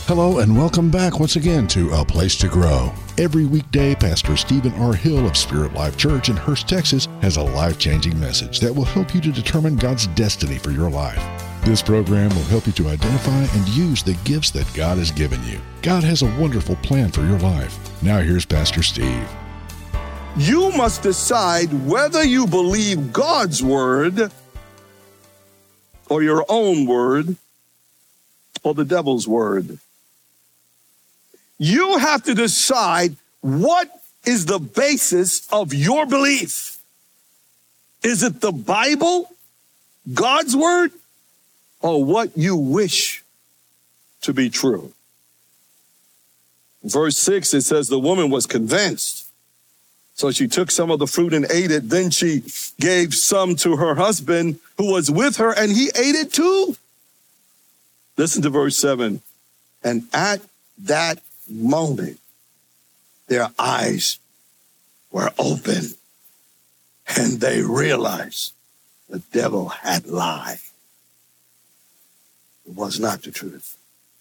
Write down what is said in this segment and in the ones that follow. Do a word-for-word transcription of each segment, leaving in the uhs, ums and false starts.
Hello and welcome back once again to A Place to Grow. Every weekday, Pastor Stephen R. Hill of Spirit Life Church in Hurst, Texas, has a life-changing message that will help you to determine God's destiny for your life. This program will help you to identify and use the gifts that God has given you. God has a wonderful plan for your life. Now here's Pastor Steve. You must decide whether you believe God's word or your own word or the devil's word. You have to decide what is the basis of your belief. Is it the Bible, God's word, or what you wish to be true? Verse six, it says the woman was convinced. So she took some of the fruit and ate it. Then she gave some to her husband who was with her, and he ate it too. Listen to verse seven. And at that moment, their eyes were open, and they realized the devil had lied. It was not the truth.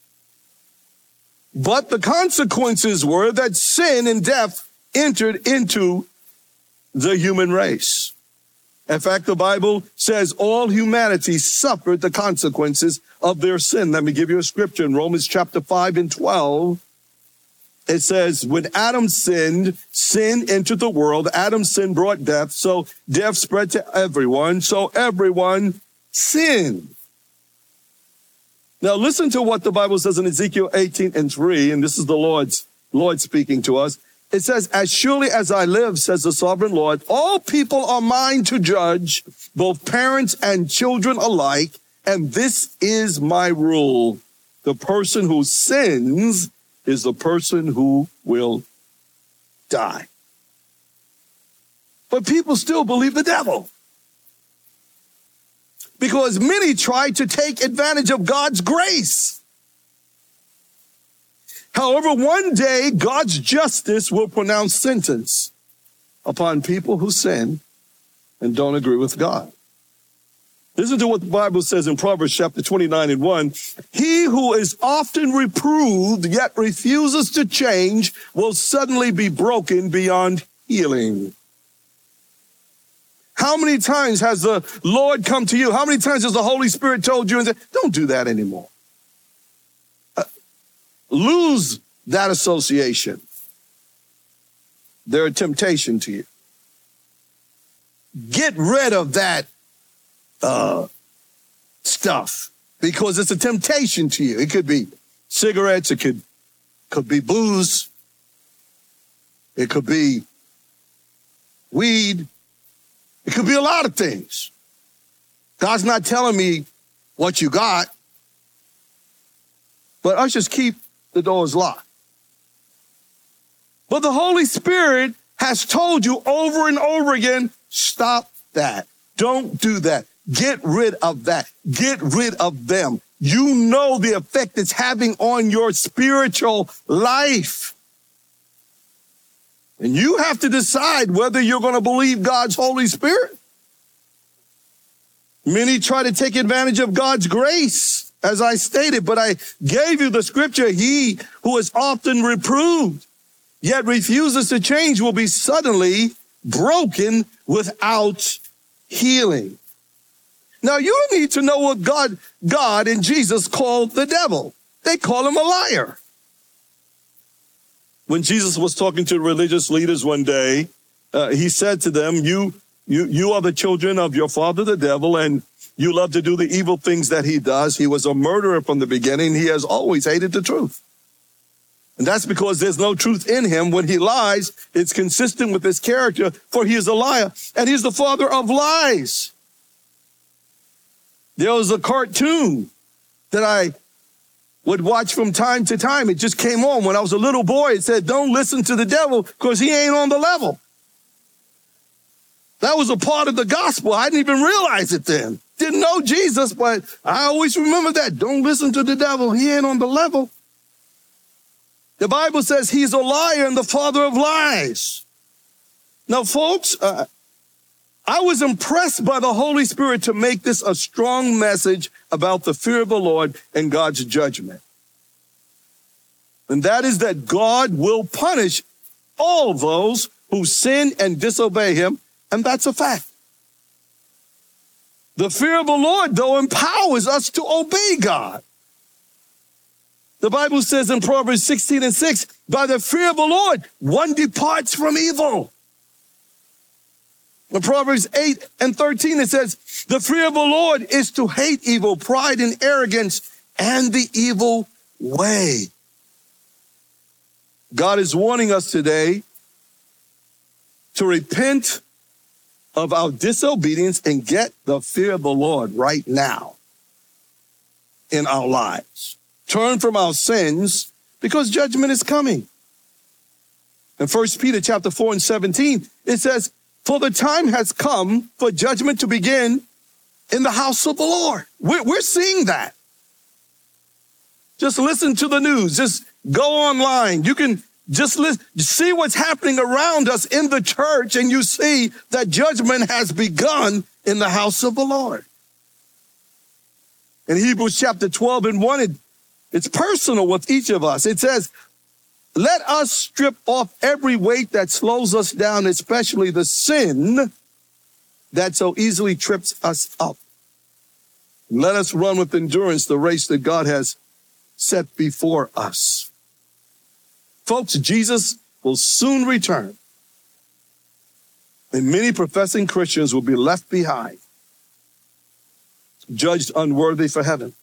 But the consequences were that sin and death entered into the human race. In fact, the Bible says all humanity suffered the consequences of their sin. Let me give you a scripture in Romans chapter five and twelve. It says, when Adam sinned, sin entered the world. Adam's sin brought death, so death spread to everyone, so everyone sinned. Now listen to what the Bible says in Ezekiel eighteen and three, and this is the Lord's Lord speaking to us. It says, as surely as I live, says the sovereign Lord, all people are mine to judge, both parents and children alike, and this is my rule. The person who sins is the person who will die. But people still believe the devil, because many try to take advantage of God's grace. However, one day God's justice will pronounce sentence upon people who sin and don't agree with God. Listen to what the Bible says in Proverbs chapter twenty-nine and one. He who is often reproved yet refuses to change will suddenly be broken beyond healing. How many times has the Lord come to you? How many times has the Holy Spirit told you and said, don't do that anymore? Uh, lose that association. They're a temptation to you. Get rid of that uh, stuff because it's a temptation to you. It could be cigarettes. It could, could be booze. It could be weed. It could be a lot of things. God's not telling me what you got, but us just keep the doors locked. But the Holy Spirit has told you over and over again, stop that. Don't do that. Get rid of that. Get rid of them. You know the effect it's having on your spiritual life. And you have to decide whether you're going to believe God's Holy Spirit. Many try to take advantage of God's grace, as I stated, but I gave you the scripture. He who is often reproved, yet refuses to change, will be suddenly broken without healing. Now, you need to know what God, God and Jesus called the devil. They call him a liar. When Jesus was talking to the religious leaders one day, uh, he said to them, you, you, you are the children of your father, the devil, and you love to do the evil things that he does. He was a murderer from the beginning. He has always hated the truth. And that's because there's no truth in him. When he lies, it's consistent with his character, for he is a liar, and he's the father of lies. There was a cartoon that I would watch from time to time. It just came on when I was a little boy. It said, don't listen to the devil because he ain't on the level. That was a part of the gospel. I didn't even realize it then. Didn't know Jesus, but I always remember that. Don't listen to the devil. He ain't on the level. The Bible says he's a liar and the father of lies. Now, folks, uh, I was impressed by the Holy Spirit to make this a strong message about the fear of the Lord and God's judgment. And that is that God will punish all those who sin and disobey him. And that's a fact. The fear of the Lord, though, empowers us to obey God. The Bible says in Proverbs sixteen and six, by the fear of the Lord, one departs from evil. In Proverbs eight and thirteen, it says, the fear of the Lord is to hate evil, pride and arrogance, and the evil way. God is warning us today to repent of our disobedience and get the fear of the Lord right now in our lives. Turn from our sins because judgment is coming. In First Peter chapter four and seventeen, it says, for the time has come for judgment to begin in the house of the Lord. We're, we're seeing that. Just listen to the news. Just go online. You can just listen, see what's happening around us in the church, and you see that judgment has begun in the house of the Lord. In Hebrews chapter twelve and one, it, it's personal with each of us. It says, let us strip off every weight that slows us down, especially the sin that so easily trips us up. Let us run with endurance the race that God has set before us. Folks, Jesus will soon return, and many professing Christians will be left behind, judged unworthy for heaven.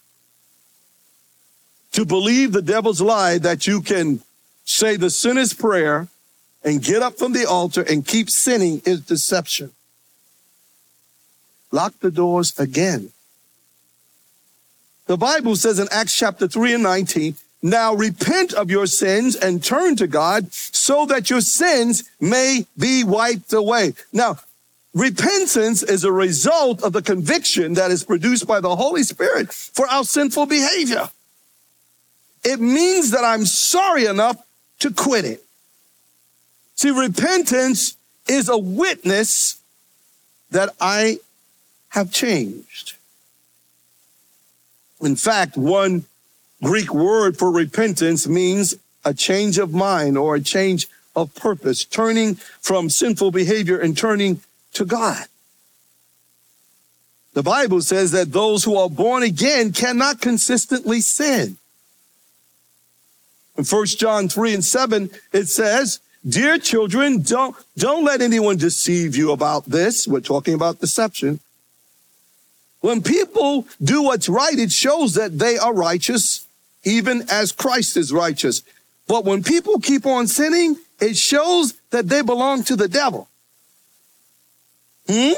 To believe the devil's lie that you can say the sinner's prayer and get up from the altar and keep sinning is deception. Lock the doors again. The Bible says in Acts chapter three and nineteen, now repent of your sins and turn to God so that your sins may be wiped away. Now, repentance is a result of the conviction that is produced by the Holy Spirit for our sinful behavior. It means that I'm sorry enough to quit it. See, repentance is a witness that I have changed. In fact, one Greek word for repentance means a change of mind or a change of purpose, turning from sinful behavior and turning to God. The Bible says that those who are born again cannot consistently sin. In First John three and seven, it says, dear children, don't, don't let anyone deceive you about this. We're talking about deception. When people do what's right, it shows that they are righteous, even as Christ is righteous. But when people keep on sinning, it shows that they belong to the devil. Hmm?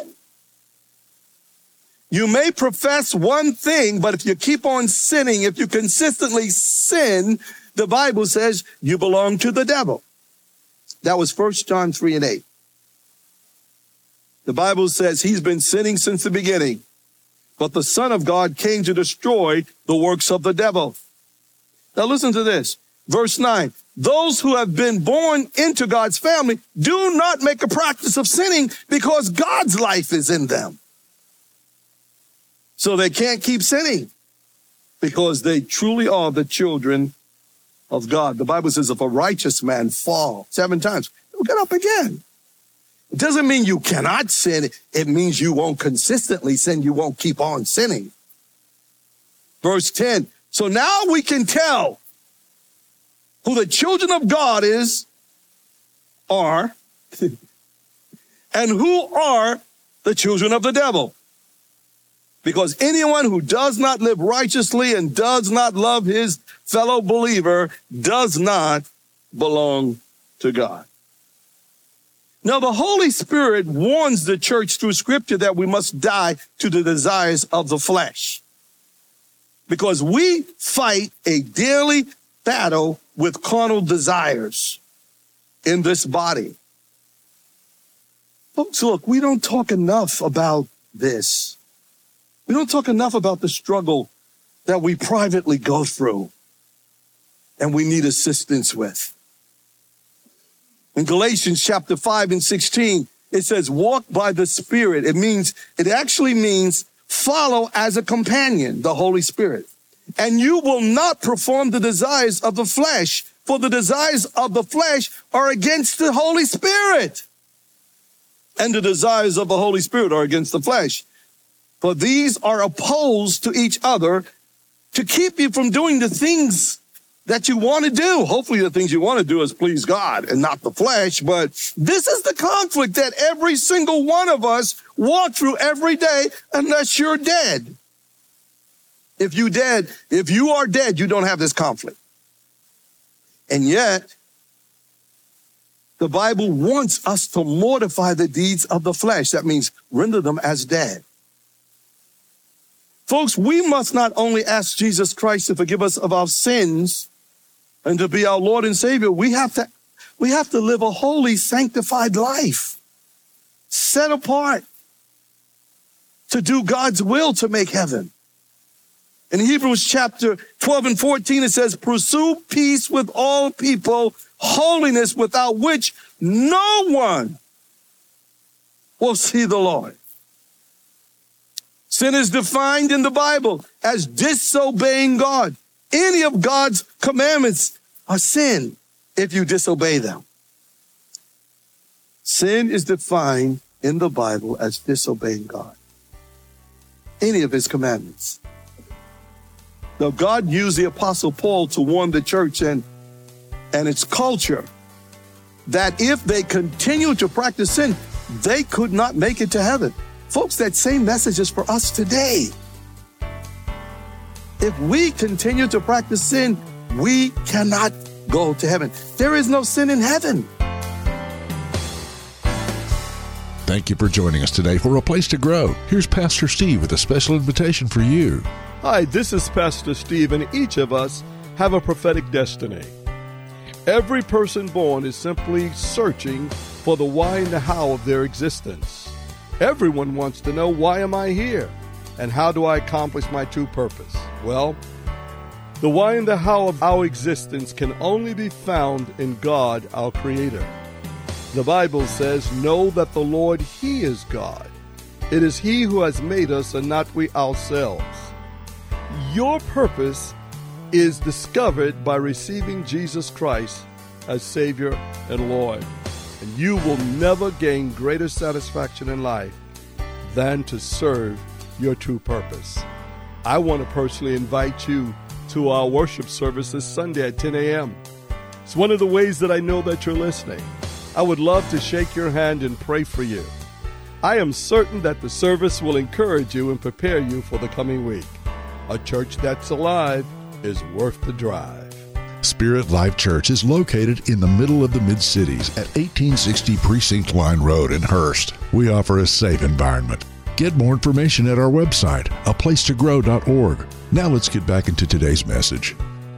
You may profess one thing, but if you keep on sinning, if you consistently sin, the Bible says you belong to the devil. That was First John three and eight. The Bible says he's been sinning since the beginning, but the Son of God came to destroy the works of the devil. Now listen to this. Verse nine, those who have been born into God's family do not make a practice of sinning because God's life is in them. So they can't keep sinning because they truly are the children of God. The Bible says if a righteous man fall seven times, he'll get up again. It doesn't mean you cannot sin. It means you won't consistently sin. You won't keep on sinning. Verse ten. So now we can tell who the children of God is, are, and who are the children of the devil. Because anyone who does not live righteously and does not love his fellow believer does not belong to God. Now, the Holy Spirit warns the church through Scripture that we must die to the desires of the flesh. Because we fight a daily battle with carnal desires in this body. Folks, look, we don't talk enough about this. We don't talk enough about the struggle that we privately go through and we need assistance with. In Galatians chapter five and sixteen, it says, walk by the Spirit. It means, it actually means follow as a companion, the Holy Spirit. And you will not perform the desires of the flesh, For the desires of the flesh are against the Holy Spirit, and the desires of the Holy Spirit are against the flesh. For these are opposed to each other to keep you from doing the things that you want to do. Hopefully the things you want to do is please God and not the flesh. But this is the conflict that every single one of us walk through every day unless you're dead. If you dead, if you are dead, you don't have this conflict. And yet, the Bible wants us to mortify the deeds of the flesh. That means render them as dead. Folks, we must not only ask Jesus Christ to forgive us of our sins and to be our Lord and Savior, we have to, we have to live a holy, sanctified life, set apart to do God's will to make heaven. In Hebrews chapter twelve and fourteen, it says, pursue peace with all people, holiness without which no one will see the Lord. Sin is defined in the Bible as disobeying God. Any of God's commandments are sin if you disobey them. Sin is defined in the Bible as disobeying God. Any of his commandments. Now, God used the Apostle Paul to warn the church and, and its culture that if they continue to practice sin, they could not make it to heaven. Folks, that same message is for us today. If we continue to practice sin, we cannot go to heaven. There is no sin in heaven. Thank you for joining us today for A Place to Grow. Here's Pastor Steve with a special invitation for you. Hi, this is Pastor Steve, and each of us have a prophetic destiny. Every person born is simply searching for the why and the how of their existence. Everyone wants to know, why am I here? And how do I accomplish my true purpose? Well, the why and the how of our existence can only be found in God, our Creator. The Bible says, know that the Lord, He is God. It is He who has made us and not we ourselves. Your purpose is discovered by receiving Jesus Christ as Savior and Lord. And you will never gain greater satisfaction in life than to serve your true purpose. I want to personally invite you to our worship service this Sunday at ten a.m. It's one of the ways that I know that you're listening. I would love to shake your hand and pray for you. I am certain that the service will encourage you and prepare you for the coming week. A church that's alive is worth the drive. Spirit Life Church is located in the middle of the Mid-Cities at eighteen sixty Precinct Line Road in Hurst. We offer a safe environment. Get more information at our website, a place to grow dot org. Now let's get back into today's message.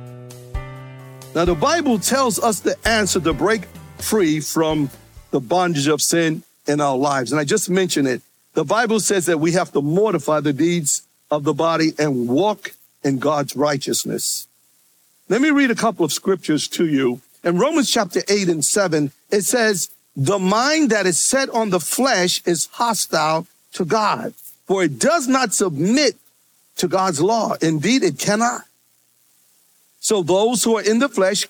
Now, the Bible tells us the answer to break free from the bondage of sin in our lives. And I just mentioned it. The Bible says that we have to mortify the deeds of the body and walk in God's righteousness. Let me read a couple of scriptures to you. In Romans chapter eight and seven, it says, the mind that is set on the flesh is hostile to God, for it does not submit to God's law. Indeed, it cannot. So those who are in the flesh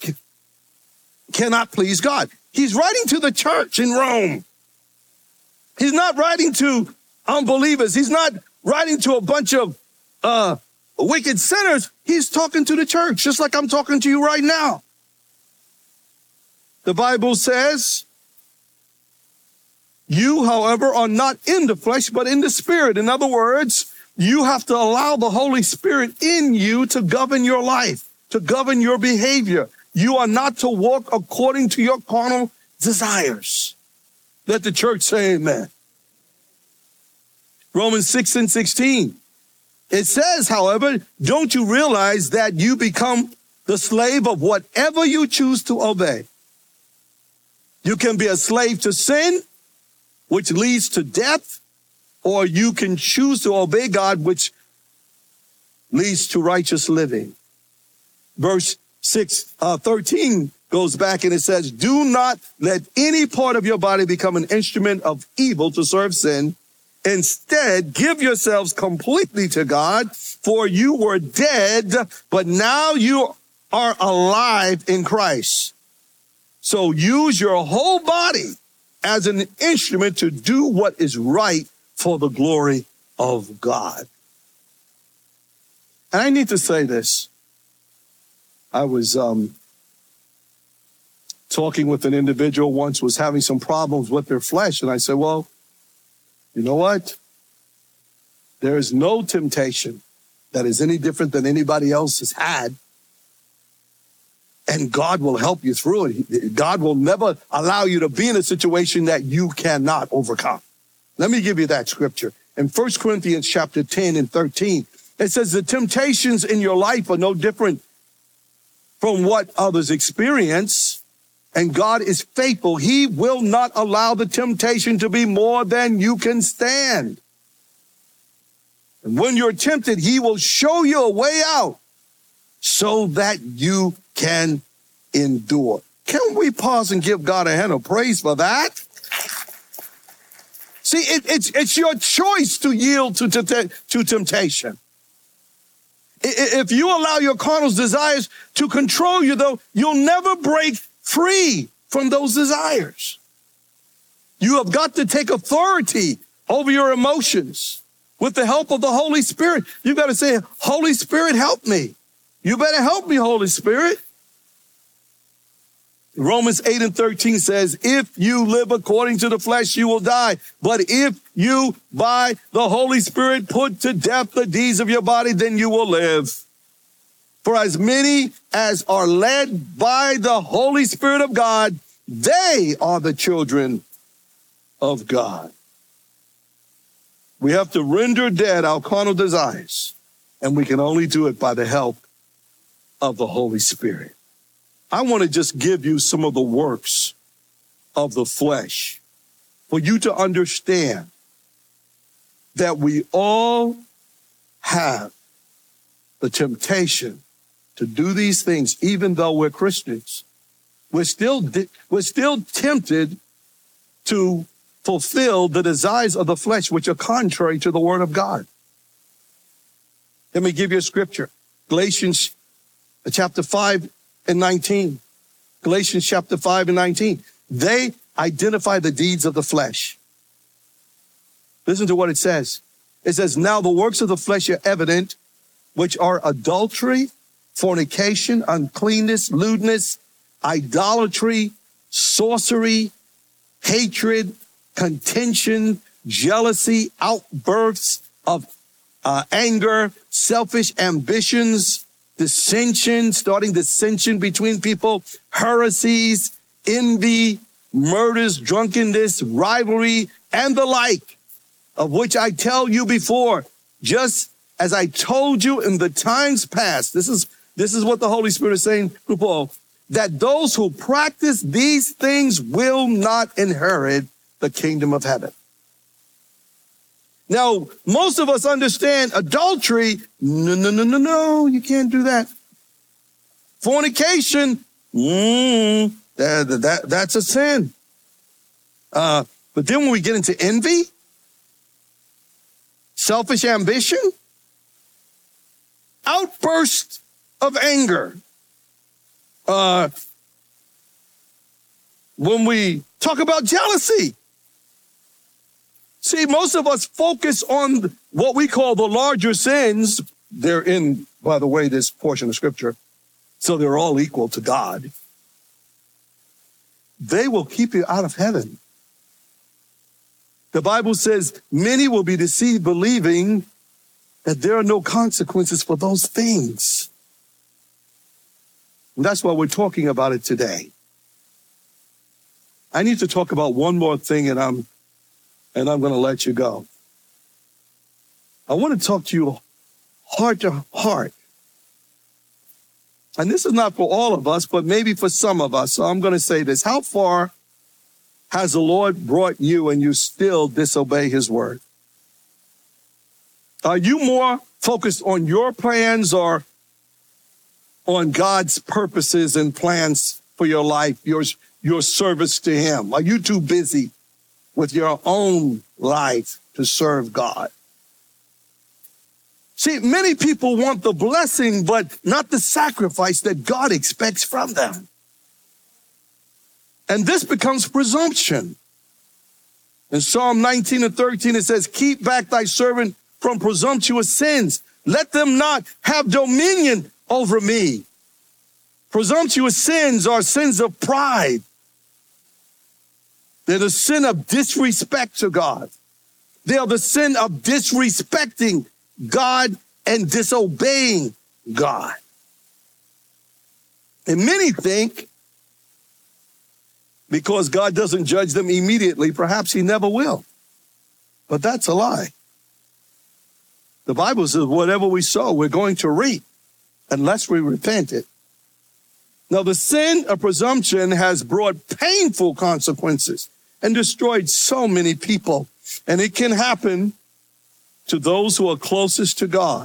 cannot please God. He's writing to the church in Rome. He's not writing to unbelievers. He's not writing to a bunch of uh, wicked sinners. He's talking to the church, just like I'm talking to you right now. The Bible says, you, however, are not in the flesh, but in the Spirit. In other words, you have to allow the Holy Spirit in you to govern your life, to govern your behavior. You are not to walk according to your carnal desires. Let the church say amen. Romans six and sixteen. It says, however, don't you realize that you become the slave of whatever you choose to obey? You can be a slave to sin, which leads to death, or you can choose to obey God, which leads to righteous living. Verse six, uh, thirteen goes back and it says, do not let any part of your body become an instrument of evil to serve sin. Instead, give yourselves completely to God, for you were dead, but now you are alive in Christ. So use your whole body as an instrument to do what is right for the glory of God. And I need to say this. I was um, talking with an individual once, was having some problems with their flesh. And I said, well, you know what? There is no temptation that is any different than anybody else has had. And God will help you through it. God will never allow you to be in a situation that you cannot overcome. Let me give you that scripture. In First Corinthians chapter ten and thirteen, it says the temptations in your life are no different from what others experience. And God is faithful. He will not allow the temptation to be more than you can stand. And when you're tempted, he will show you a way out so that you can endure. Can we pause and give God a hand of praise for that? See, it, it's, it's your choice to yield to, to, to temptation. If you allow your carnal desires to control you, though, you'll never break free from those desires. You have got to take authority over your emotions with the help of the Holy Spirit. You've got to say, Holy Spirit, help me. You better help me, Holy Spirit. Romans eight and thirteen says, if you live according to the flesh, you will die. But if you, by the Holy Spirit, put to death the deeds of your body, then you will live. For as many as are led by the Holy Spirit of God, they are the children of God. We have to render dead our carnal desires, and we can only do it by the help of the Holy Spirit. I want to just give you some of the works of the flesh for you to understand that we all have the temptation to do these things, even though we're Christians. We're still, we're still tempted to fulfill the desires of the flesh, which are contrary to the word of God. Let me give you a scripture. Galatians chapter five and nineteen. Galatians chapter five and nineteen. They identify the deeds of the flesh. Listen to what it says. It says, now the works of the flesh are evident, which are adultery, fornication, uncleanness, lewdness, idolatry, sorcery, hatred, contention, jealousy, outbursts of uh, anger, selfish ambitions, dissension, starting dissension between people, heresies, envy, murders, drunkenness, rivalry, and the like, of which I tell you before, just as I told you in the times past. This is, this is what the Holy Spirit is saying to Paul, that those who practice these things will not inherit the kingdom of heaven. Now, most of us understand adultery. No, no, no, no, no, you can't do that. Fornication, mm, that, that, that's a sin. Uh, but then when we get into envy, selfish ambition, outburst of anger, uh, when we talk about jealousy, see, most of us focus on what we call the larger sins. They're in, by the way, this portion of scripture, so they're all equal to God. They will keep you out of heaven. The Bible says many will be deceived, believing that there are no consequences for those things. And that's why we're talking about it today. I need to talk about one more thing, and I'm and I'm going to let you go. I want to talk to you heart to heart. And this is not for all of us, but maybe for some of us. So I'm going to say this. How far has the Lord brought you and you still disobey his word? Are you more focused on your plans or on God's purposes and plans for your life, your, your service to him? Are you too busy with your own life to serve God? See, many people want the blessing, but not the sacrifice that God expects from them. And this becomes presumption. In Psalm nineteen and thirteen, it says, keep back thy servant from presumptuous sins. Let them not have dominion over me. Presumptuous sins are sins of pride. They're the sin of disrespect to God. They are the sin of disrespecting God and disobeying God. And many think because God doesn't judge them immediately, perhaps he never will. But that's a lie. The Bible says whatever we sow, we're going to reap unless we repent it. Now, the sin of presumption has brought painful consequences and destroyed so many people. And it can happen to those who are closest to God.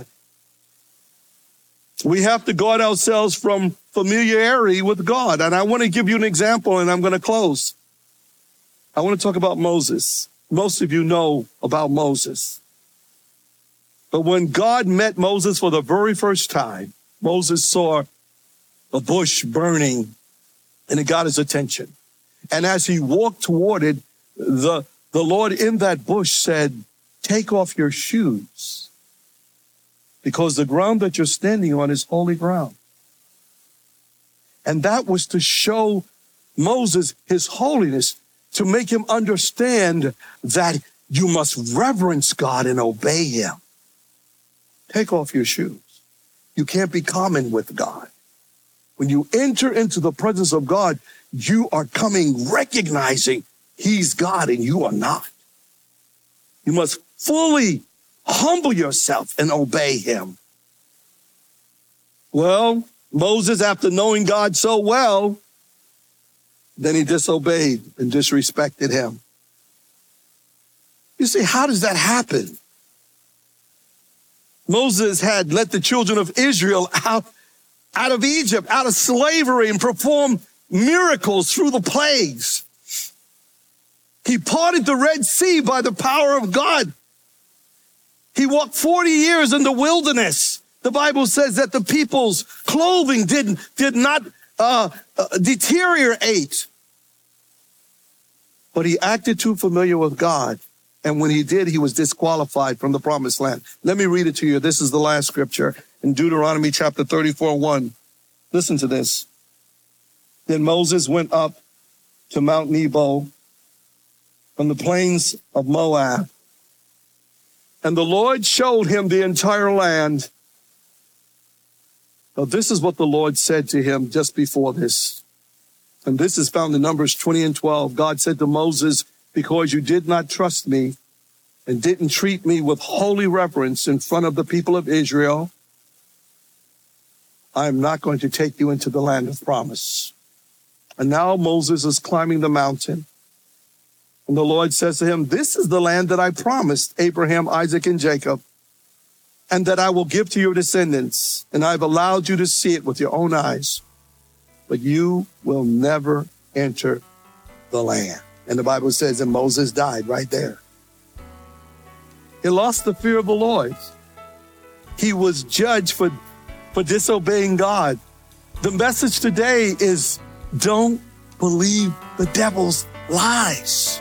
We have to guard ourselves from familiarity with God. And I want to give you an example, and I'm going to close. I want to talk about Moses. Most of you know about Moses. But when God met Moses for the very first time, Moses saw a bush burning, and it got his attention. And as he walked toward it, the, the Lord in that bush said, take off your shoes, because the ground that you're standing on is holy ground. And that was to show Moses his holiness, to make him understand that you must reverence God and obey him. Take off your shoes. You can't be common with God. When you enter into the presence of God, you are coming recognizing he's God and you are not. You must fully humble yourself and obey him. Well, Moses, after knowing God so well, then he disobeyed and disrespected him. You see, how does that happen? Moses had let the children of Israel out, out of Egypt, out of slavery, and performed miracles through the plagues. He parted the Red Sea by the power of God. He walked forty years in the wilderness. The Bible says that the people's clothing did, did not uh, uh, deteriorate. But he acted too familiar with God. And when he did, he was disqualified from the promised land. Let me read it to you. This is the last scripture in Deuteronomy chapter thirty-four, one. Listen to this. Then Moses went up to Mount Nebo from the plains of Moab. And the Lord showed him the entire land. Now, this is what the Lord said to him just before this. And this is found in Numbers twenty and twelve. God said to Moses, because you did not trust me and didn't treat me with holy reverence in front of the people of Israel, I am not going to take you into the land of promise. And now Moses is climbing the mountain. And the Lord says to him, this is the land that I promised Abraham, Isaac, and Jacob, and that I will give to your descendants. And I've allowed you to see it with your own eyes, but you will never enter the land. And the Bible says that Moses died right there. He lost the fear of the Lord. He was judged for, for disobeying God. The message today is don't believe the devil's lies.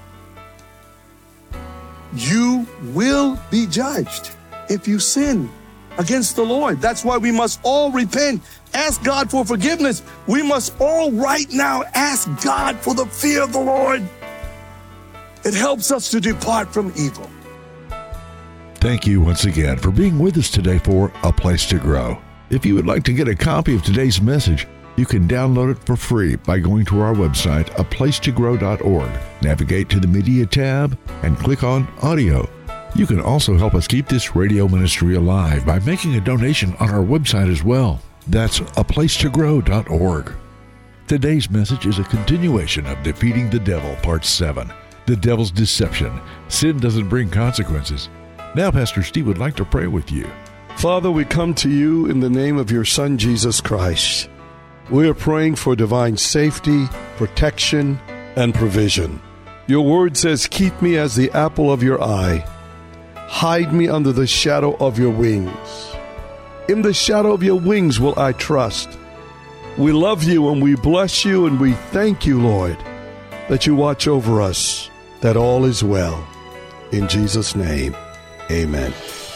You will be judged if you sin against the Lord. That's why we must all repent. Ask God for forgiveness. We must all right now ask God for the fear of the Lord. It helps us to depart from evil. Thank you once again for being with us today for A Place to Grow. If you would like to get a copy of today's message, you can download it for free by going to our website, a place to grow dot org. Navigate to the Media tab and click on Audio. You can also help us keep this radio ministry alive by making a donation on our website as well. That's a place to grow dot org. Today's message is a continuation of Defeating the Devil, Part seven. The Devil's Deception. Sin doesn't bring consequences. Now, Pastor Steve would like to pray with you. Father, we come to you in the name of your Son, Jesus Christ. We are praying for divine safety, protection, and provision. Your word says, keep me as the apple of your eye. Hide me under the shadow of your wings. In the shadow of your wings will I trust. We love you and we bless you and we thank you, Lord, that you watch over us, that all is well. In Jesus' name, amen.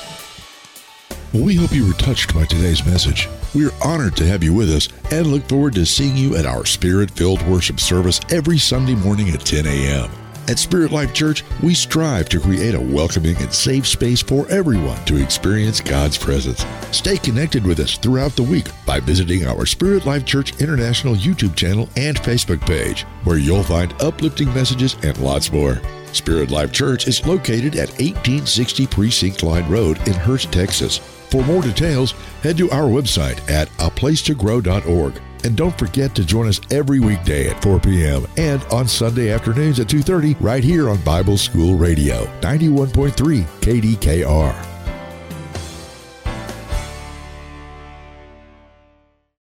We hope you were touched by today's message. We're honored to have you with us and look forward to seeing you at our Spirit-filled worship service every Sunday morning at ten a.m. At Spirit Life Church, we strive to create a welcoming and safe space for everyone to experience God's presence. Stay connected with us throughout the week by visiting our Spirit Life Church International YouTube channel and Facebook page, where you'll find uplifting messages and lots more. Spirit Life Church is located at eighteen sixty Precinct Line Road in Hurst, Texas. For more details, head to our website at a place to grow dot org. And don't forget to join us every weekday at four p.m. and on Sunday afternoons at two thirty right here on Bible School Radio, ninety-one point three K D K R.